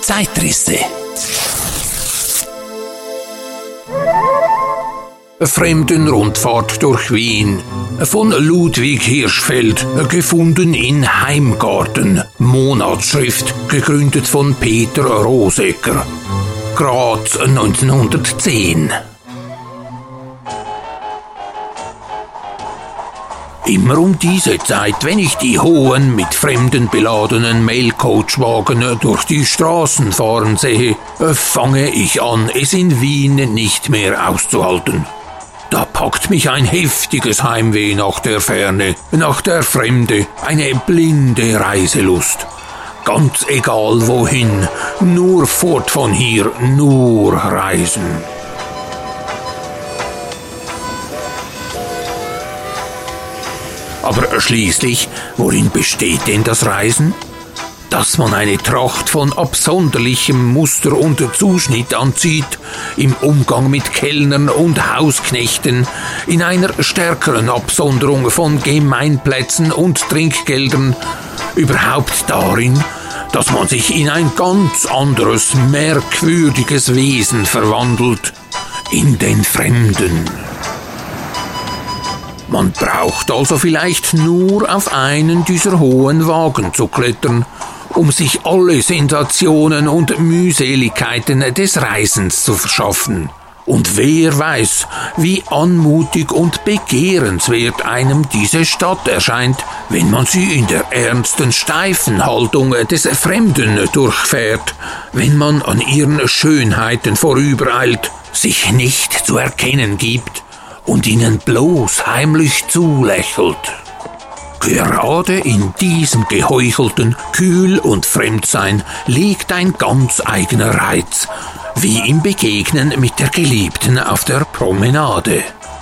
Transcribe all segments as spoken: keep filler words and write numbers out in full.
Zeitrisse. Fremdenrundfahrt durch Wien von Ludwig Hirschfeld, gefunden in Heimgarten, Monatsschrift, gegründet von Peter Rosecker, Graz neunzehnhundertzehn. Immer um diese Zeit, wenn ich die hohen, mit Fremden beladenen Mailcoachwagen durch die Straßen fahren sehe, fange ich an, es in Wien nicht mehr auszuhalten. Da packt mich ein heftiges Heimweh nach der Ferne, nach der Fremde, eine blinde Reiselust. Ganz egal wohin, nur fort von hier, nur reisen. Aber schließlich, worin besteht denn das Reisen? Dass man eine Tracht von absonderlichem Muster und Zuschnitt anzieht, im Umgang mit Kellnern und Hausknechten, in einer stärkeren Absonderung von Gemeinplätzen und Trinkgeldern, überhaupt darin, dass man sich in ein ganz anderes, merkwürdiges Wesen verwandelt, in den Fremden. Man braucht also vielleicht nur auf einen dieser hohen Wagen zu klettern, um sich alle Sensationen und Mühseligkeiten des Reisens zu verschaffen. Und wer weiß, wie anmutig und begehrenswert einem diese Stadt erscheint, wenn man sie in der ernsten, steifen Haltung des Fremden durchfährt, wenn man an ihren Schönheiten vorübereilt, sich nicht zu erkennen gibt und ihnen bloß heimlich zulächelt. Gerade in diesem geheuchelten Kühl- und Fremdsein liegt ein ganz eigener Reiz, wie im Begegnen mit der Geliebten auf der Promenade.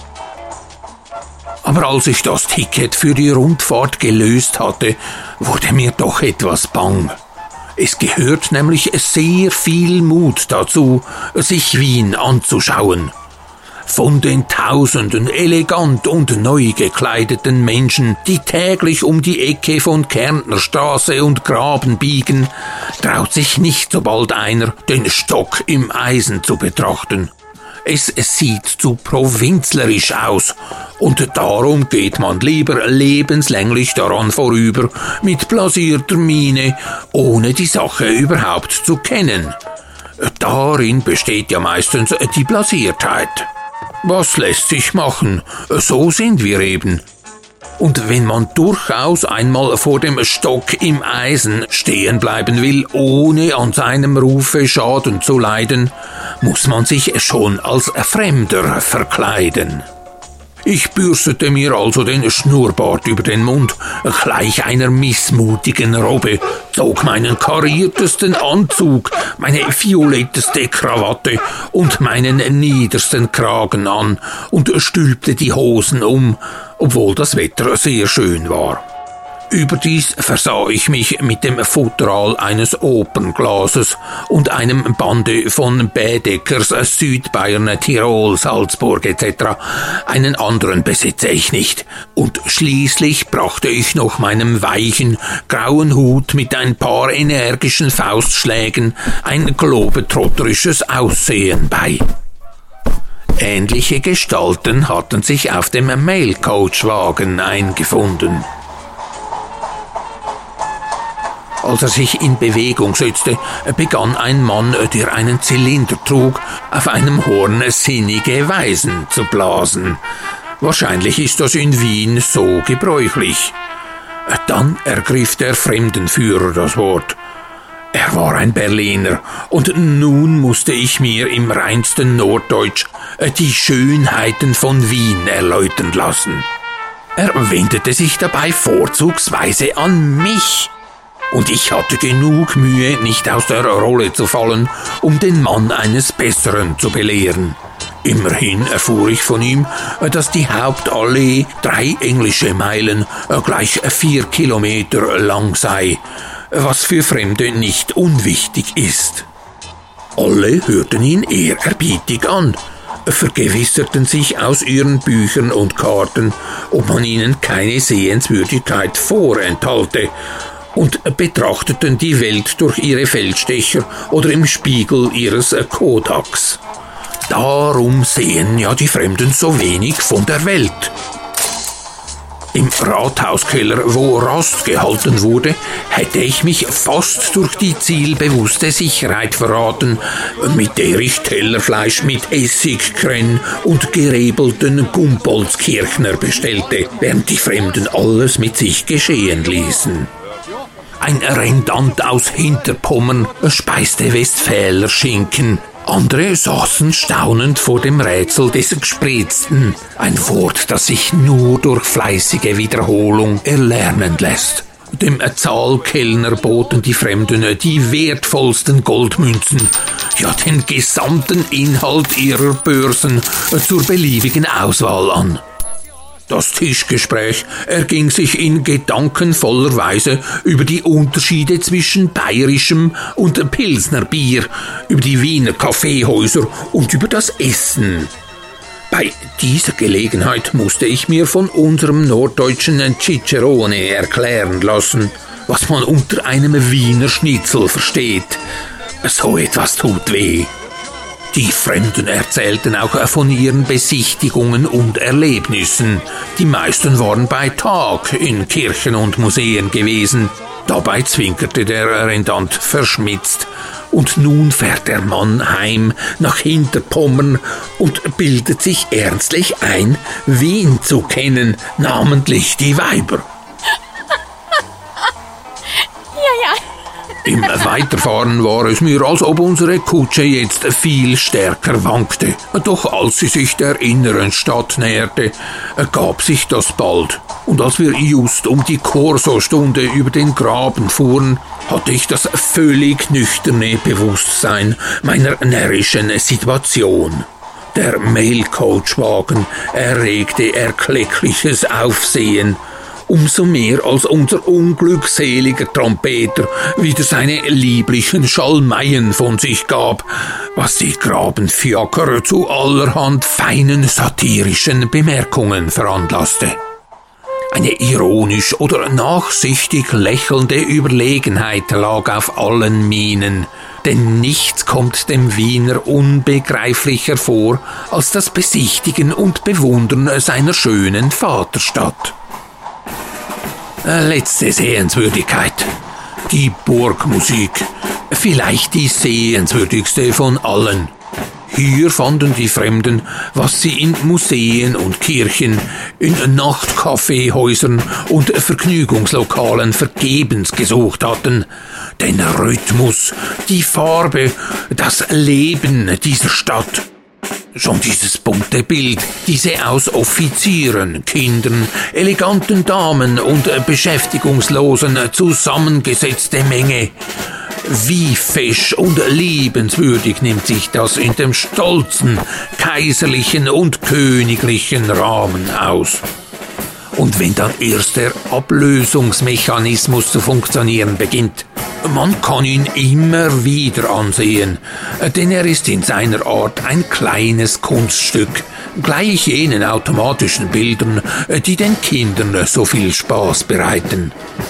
Aber als ich das Ticket für die Rundfahrt gelöst hatte, wurde mir doch etwas bang. Es gehört nämlich sehr viel Mut dazu, sich Wien anzuschauen. Von den tausenden elegant und neu gekleideten Menschen, die täglich um die Ecke von Kärntnerstraße und Graben biegen, traut sich nicht so bald einer, den Stock im Eisen zu betrachten. Es sieht zu provinzlerisch aus, und darum geht man lieber lebenslänglich daran vorüber, mit blasierter Miene, ohne die Sache überhaupt zu kennen. Darin besteht ja meistens die Blasiertheit. Was lässt sich machen? So sind wir eben. Und wenn man durchaus einmal vor dem Stock im Eisen stehen bleiben will, ohne an seinem Rufe Schaden zu leiden, muss man sich schon als Fremder verkleiden. Ich bürstete mir also den Schnurrbart über den Mund, gleich einer missmutigen Robbe, zog meinen kariertesten Anzug, meine violetteste Krawatte und meinen niedersten Kragen an und stülpte die Hosen um, obwohl das Wetter sehr schön war. Überdies versah ich mich mit dem Futteral eines Opernglases und einem Bande von Bädeckers, Südbayern, Tirol, Salzburg et cetera. Einen anderen besitze ich nicht. Und schließlich brachte ich noch meinem weichen, grauen Hut mit ein paar energischen Faustschlägen ein globetrotterisches Aussehen bei. Ähnliche Gestalten hatten sich auf dem Mailcoachwagen eingefunden. Als er sich in Bewegung setzte, begann ein Mann, der einen Zylinder trug, auf einem Horn sinnige Weisen zu blasen. Wahrscheinlich ist das in Wien so gebräuchlich. Dann ergriff der Fremdenführer das Wort. Er war ein Berliner, und nun musste ich mir im reinsten Norddeutsch die Schönheiten von Wien erläutern lassen. Er wendete sich dabei vorzugsweise an mich. Und ich hatte genug Mühe, nicht aus der Rolle zu fallen, um den Mann eines Besseren zu belehren. Immerhin erfuhr ich von ihm, dass die Hauptallee drei englische Meilen, gleich vier Kilometer lang sei, was für Fremde nicht unwichtig ist. Alle hörten ihn ehrerbietig an, vergewisserten sich aus ihren Büchern und Karten, ob man ihnen keine Sehenswürdigkeit vorenthalte, und betrachteten die Welt durch ihre Feldstecher oder im Spiegel ihres Kodaks. Darum sehen ja die Fremden so wenig von der Welt. Im Rathauskeller, wo Rast gehalten wurde, hätte ich mich fast durch die zielbewusste Sicherheit verraten, mit der ich Tellerfleisch mit Essigkrenn und gerebelten Gumbolzkirchner bestellte, während die Fremden alles mit sich geschehen ließen. Ein Rendant aus Hinterpommern speiste Westfäler Schinken. Andere saßen staunend vor dem Rätsel des Gespritzten, ein Wort, das sich nur durch fleißige Wiederholung erlernen lässt. Dem Zahlkellner boten die Fremden die wertvollsten Goldmünzen, ja den gesamten Inhalt ihrer Börsen zur beliebigen Auswahl an. Das Tischgespräch erging sich in gedankenvoller Weise über die Unterschiede zwischen bayerischem und Pilsner Bier, über die Wiener Kaffeehäuser und über das Essen. Bei dieser Gelegenheit musste ich mir von unserem norddeutschen Cicerone erklären lassen, was man unter einem Wiener Schnitzel versteht. So etwas tut weh. Die Fremden erzählten auch von ihren Besichtigungen und Erlebnissen. Die meisten waren bei Tag in Kirchen und Museen gewesen. Dabei zwinkerte der Rendant verschmitzt. Und nun fährt der Mann heim nach Hinterpommern und bildet sich ernstlich ein, Wien zu kennen, namentlich die Weiber. Im Weiterfahren war es mir, als ob unsere Kutsche jetzt viel stärker wankte. Doch als sie sich der inneren Stadt näherte, ergab sich das bald. Und als wir just um die Korsostunde über den Graben fuhren, hatte ich das völlig nüchterne Bewusstsein meiner närrischen Situation. Der Mailcoachwagen erregte erkleckliches Aufsehen, umso mehr als unser unglückseliger Trompeter wieder seine lieblichen Schalmeien von sich gab, was die Grabenfiaker zu allerhand feinen satirischen Bemerkungen veranlasste. Eine ironisch oder nachsichtig lächelnde Überlegenheit lag auf allen Mienen, denn nichts kommt dem Wiener unbegreiflicher vor als das Besichtigen und Bewundern seiner schönen Vaterstadt. Letzte Sehenswürdigkeit. Die Burgmusik. Vielleicht die sehenswürdigste von allen. Hier fanden die Fremden, was sie in Museen und Kirchen, in Nachtkaffeehäusern und Vergnügungslokalen vergebens gesucht hatten. Den Rhythmus, die Farbe, das Leben dieser Stadt. Schon dieses bunte Bild, diese aus Offizieren, Kindern, eleganten Damen und Beschäftigungslosen zusammengesetzte Menge. Wie fesch und liebenswürdig nimmt sich das in dem stolzen, kaiserlichen und königlichen Rahmen aus. Und wenn dann erst der Ablösungsmechanismus zu funktionieren beginnt, man kann ihn immer wieder ansehen, denn er ist in seiner Art ein kleines Kunststück, gleich jenen automatischen Bildern, die den Kindern so viel Spaß bereiten.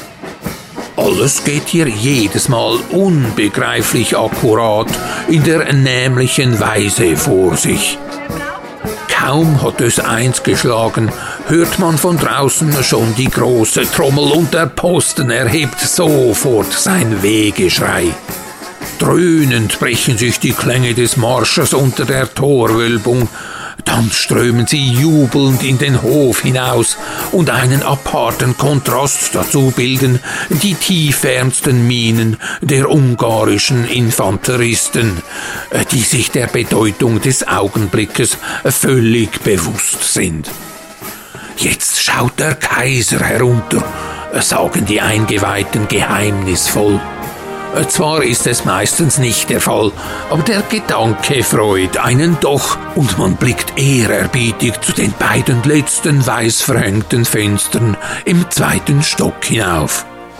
Alles geht hier jedes Mal unbegreiflich akkurat in der nämlichen Weise vor sich. Kaum hat es eins geschlagen, hört man von draußen schon die große Trommel und der Posten erhebt sofort sein Wehgeschrei. Dröhnend brechen sich die Klänge des Marsches unter der Torwölbung, dann strömen sie jubelnd in den Hof hinaus und einen aparten Kontrast dazu bilden die tiefernsten Mienen der ungarischen Infanteristen, die sich der Bedeutung des Augenblickes völlig bewusst sind. Jetzt schaut der Kaiser herunter, sagen die Eingeweihten geheimnisvoll. Zwar ist es meistens nicht der Fall, aber der Gedanke freut einen doch und man blickt ehrerbietig zu den beiden letzten weiß verhängten Fenstern im zweiten Stock hinauf.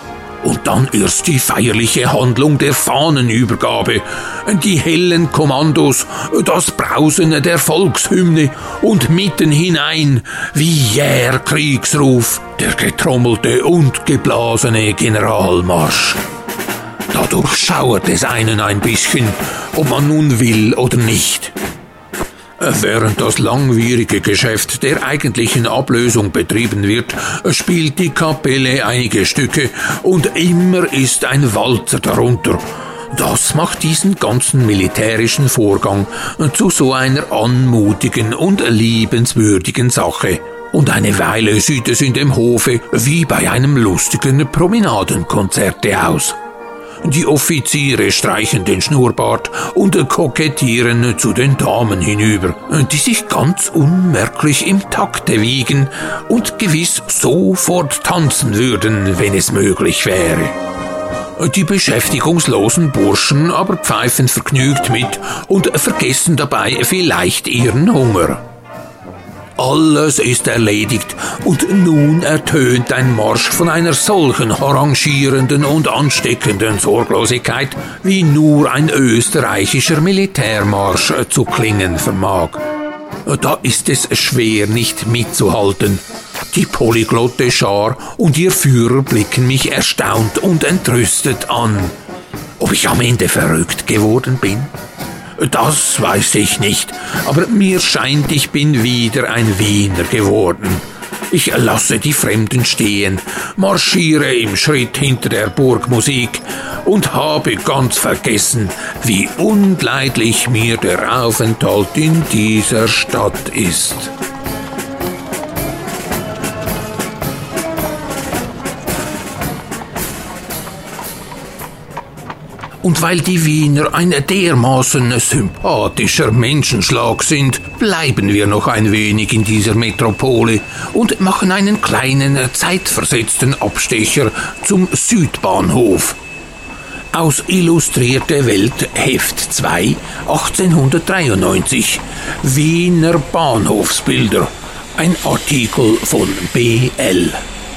Und dann erst die feierliche Handlung der Fahnenübergabe, die hellen Kommandos, das Brausen der Volkshymne und mitten hinein, wie jäher Kriegsruf, der getrommelte und geblasene Generalmarsch. Da durchschauert es einen ein bisschen, ob man nun will oder nicht. Während das langwierige Geschäft der eigentlichen Ablösung betrieben wird, spielt die Kapelle einige Stücke und immer ist ein Walzer darunter. Das macht diesen ganzen militärischen Vorgang zu so einer anmutigen und liebenswürdigen Sache. Und eine Weile sieht es in dem Hofe wie bei einem lustigen Promenadenkonzerte aus. Die Offiziere streichen den Schnurrbart und kokettieren zu den Damen hinüber, die sich ganz unmerklich im Takte wiegen und gewiss sofort tanzen würden, wenn es möglich wäre. Die beschäftigungslosen Burschen aber pfeifen vergnügt mit und vergessen dabei vielleicht ihren Hunger. Alles ist erledigt und nun ertönt ein Marsch von einer solchen harangierenden und ansteckenden Sorglosigkeit, wie nur ein österreichischer Militärmarsch zu klingen vermag. Da ist es schwer, nicht mitzuhalten. Die polyglotte Schar und ihr Führer blicken mich erstaunt und entrüstet an. Ob ich am Ende verrückt geworden bin? Das weiß ich nicht, aber mir scheint, ich bin wieder ein Wiener geworden. Ich lasse die Fremden stehen, marschiere im Schritt hinter der Burgmusik und habe ganz vergessen, wie unleidlich mir der Aufenthalt in dieser Stadt ist. Und weil die Wiener ein dermaßen sympathischer Menschenschlag sind, bleiben wir noch ein wenig in dieser Metropole und machen einen kleinen, zeitversetzten Abstecher zum Südbahnhof. Aus Illustrierte Welt, Heft zwei, achtzehnhundertdreiundneunzig, Wiener Bahnhofsbilder, ein Artikel von B L.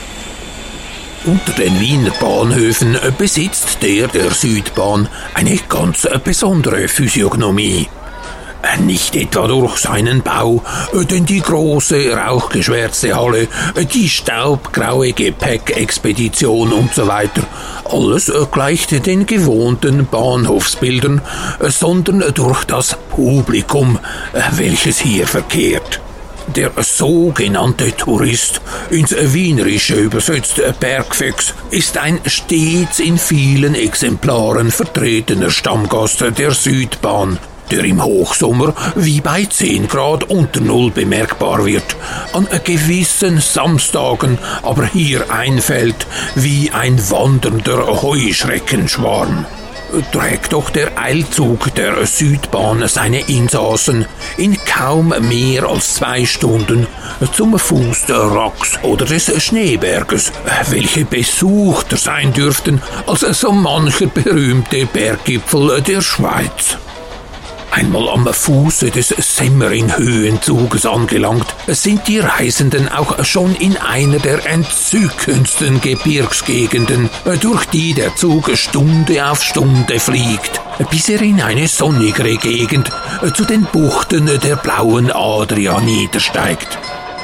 Unter den Wiener Bahnhöfen besitzt der der Südbahn eine ganz besondere Physiognomie. Nicht etwa durch seinen Bau, denn die große, rauchgeschwärzte Halle, die staubgraue Gepäckexpedition und so weiter, alles gleicht den gewohnten Bahnhofsbildern, sondern durch das Publikum, welches hier verkehrt. Der sogenannte Tourist, ins Wienerische übersetzt Bergfüchs, ist ein stets in vielen Exemplaren vertretener Stammgast der Südbahn, der im Hochsommer wie bei zehn Grad unter Null bemerkbar wird, an gewissen Samstagen aber hier einfällt wie ein wandernder Heuschreckenschwarm. Trägt doch der Eilzug der Südbahn seine Insassen in kaum mehr als zwei Stunden zum Fuß der Rax oder des Schneeberges, welche besuchter sein dürften als so mancher berühmte Berggipfel der Schweiz. Einmal am Fuße des Semmering-Höhenzuges angelangt, sind die Reisenden auch schon in einer der entzückendsten Gebirgsgegenden, durch die der Zug Stunde auf Stunde fliegt, bis er in eine sonnigere Gegend zu den Buchten der blauen Adria niedersteigt.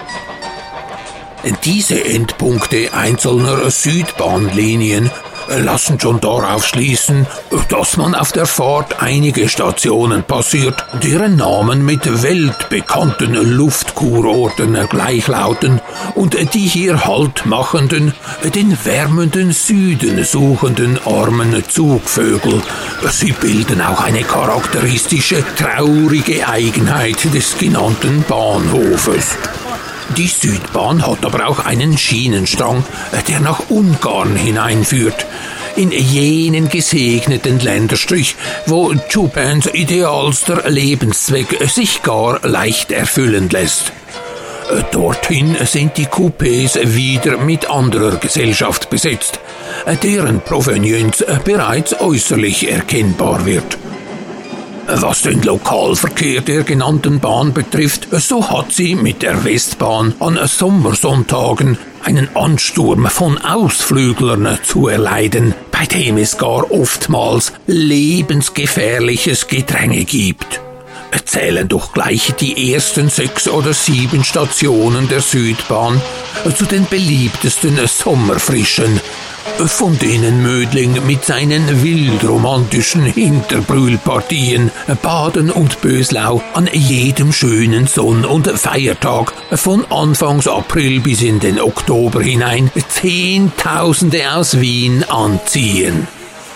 Diese Endpunkte einzelner Südbahnlinien lassen schon darauf schließen, dass man auf der Fahrt einige Stationen passiert, deren Namen mit weltbekannten Luftkurorten gleichlauten und die hier Halt machenden, den wärmenden Süden suchenden armen Zugvögel. Sie bilden auch eine charakteristische, traurige Eigenheit des genannten Bahnhofes. Die Südbahn hat aber auch einen Schienenstrang, der nach Ungarn hineinführt, in jenen gesegneten Länderstrich, wo Chopins idealster Lebenszweck sich gar leicht erfüllen lässt. Dorthin sind die Coupés wieder mit anderer Gesellschaft besetzt, deren Provenienz bereits äußerlich erkennbar wird. Was den Lokalverkehr der genannten Bahn betrifft, so hat sie mit der Westbahn an Sommersonntagen einen Ansturm von Ausflüglern zu erleiden, bei dem es gar oftmals lebensgefährliches Gedränge gibt. Zählen doch gleich die ersten sechs oder sieben Stationen der Südbahn zu den beliebtesten Sommerfrischen, von denen Mödling mit seinen wildromantischen Hinterbrühlpartien, Baden und Böslau an jedem schönen Sonn- und Feiertag von Anfangs April bis in den Oktober hinein Zehntausende aus Wien anziehen.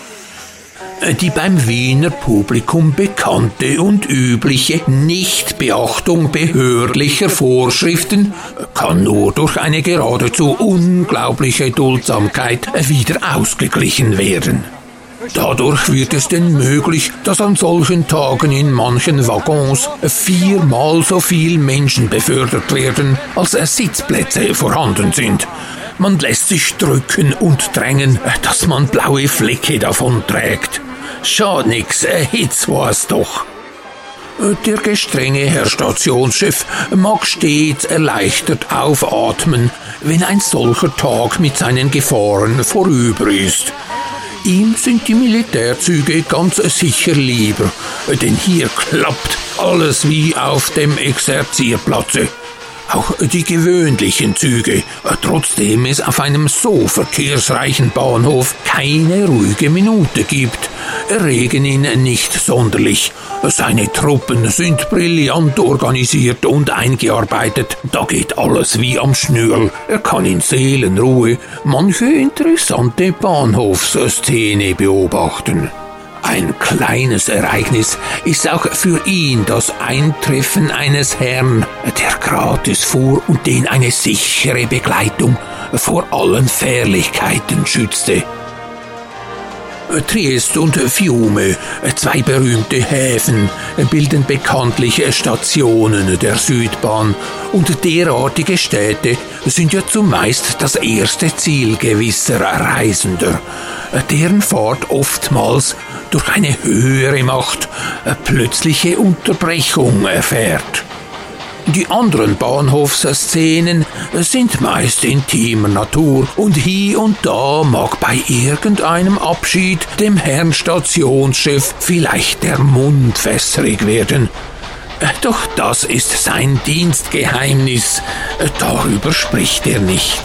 Die beim Wiener Publikum bekannte und übliche Nichtbeachtung behördlicher Vorschriften kann nur durch eine geradezu unglaubliche Duldsamkeit wieder ausgeglichen werden. Dadurch wird es denn möglich, dass an solchen Tagen in manchen Waggons viermal so viel Menschen befördert werden, als Sitzplätze vorhanden sind. Man lässt sich drücken und drängen, dass man blaue Flecke davon trägt. Schaut nix, jetzt war's doch. Der gestrenge Herr Stationschef mag stets erleichtert aufatmen, wenn ein solcher Tag mit seinen Gefahren vorüber ist. Ihm sind die Militärzüge ganz sicher lieber, denn hier klappt alles wie auf dem Exerzierplatze. Auch die gewöhnlichen Züge, trotzdem es auf einem so verkehrsreichen Bahnhof keine ruhige Minute gibt, erregen ihn nicht sonderlich. Seine Truppen sind brillant organisiert und eingearbeitet. Da geht alles wie am Schnürl. Er kann in Seelenruhe manche interessante Bahnhofsszene beobachten. Ein kleines Ereignis ist auch für ihn das Eintreffen eines Herrn, der gratis fuhr und den eine sichere Begleitung vor allen Fährlichkeiten schützte. Triest und Fiume, zwei berühmte Häfen, bilden bekanntlich Stationen der Südbahn und derartige Städte sind ja zumeist das erste Ziel gewisser Reisender, deren Fahrt oftmals durch eine höhere Macht plötzliche Unterbrechung erfährt. Die anderen Bahnhofsszenen sind meist intimer Natur und hier und da mag bei irgendeinem Abschied dem Herrn Stationschef vielleicht der Mund wässrig werden. Doch das ist sein Dienstgeheimnis, darüber spricht er nicht.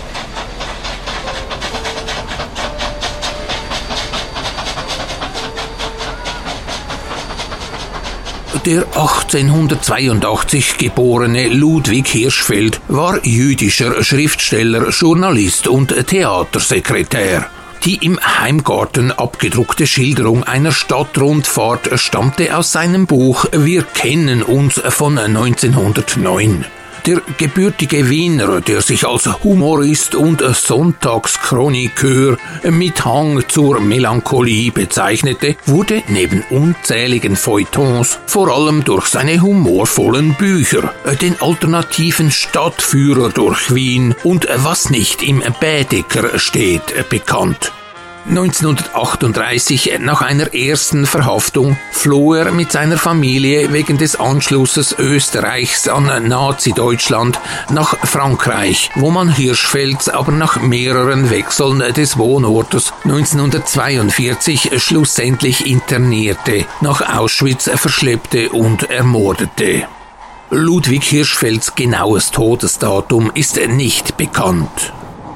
Der achtzehnhundertzweiundachtzig geborene Ludwig Hirschfeld war jüdischer Schriftsteller, Journalist und Theatersekretär. Die im Heimgarten abgedruckte Schilderung einer Stadtrundfahrt stammte aus seinem Buch Wir kennen uns von neunzehnhundertneun. Der gebürtige Wiener, der sich als Humorist und Sonntagschronikeur mit Hang zur Melancholie bezeichnete, wurde neben unzähligen Feuilletons vor allem durch seine humorvollen Bücher, den alternativen Stadtführer durch Wien und Was nicht im Baedeker steht, bekannt. neunzehnhundertachtunddreißig, nach einer ersten Verhaftung, floh er mit seiner Familie wegen des Anschlusses Österreichs an Nazi-Deutschland nach Frankreich, wo man Hirschfelds aber nach mehreren Wechseln des Wohnortes neunzehnhundertzweiundvierzig schlussendlich internierte, nach Auschwitz verschleppte und ermordete. Ludwig Hirschfelds genaues Todesdatum ist nicht bekannt.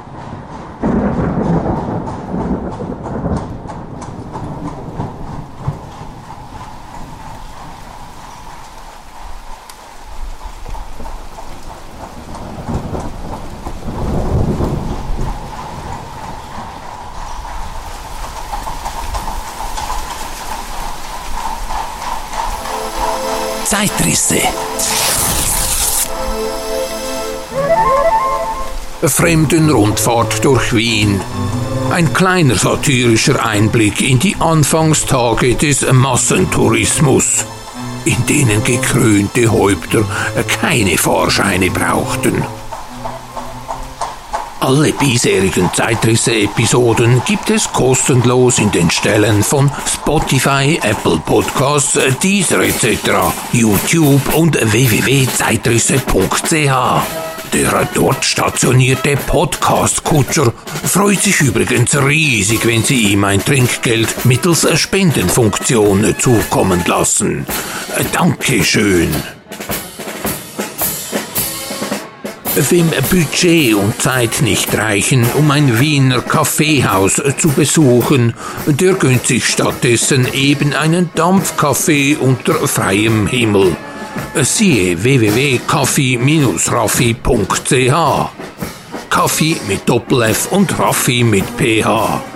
Zeitrisse. Fremdenrundfahrt durch Wien. Ein kleiner satirischer Einblick in die Anfangstage des Massentourismus, in denen gekrönte Häupter keine Fahrscheine brauchten. Alle bisherigen Zeitrisse-Episoden gibt es kostenlos in den Stellen von Spotify, Apple Podcasts, Deezer et cetera, YouTube und w w w punkt zeitrisse punkt c h. Der dort stationierte Podcast-Kutscher freut sich übrigens riesig, wenn Sie ihm ein Trinkgeld mittels Spendenfunktion zukommen lassen. Dankeschön. Wem Budget und Zeit nicht reichen, um ein Wiener Kaffeehaus zu besuchen, der gönnt sich stattdessen eben einen Dampfkaffee unter freiem Himmel. Siehe w w w punkt kaffee Bindestrich raffi punkt c h. Kaffee mit Doppel-F und Raffi mit P H.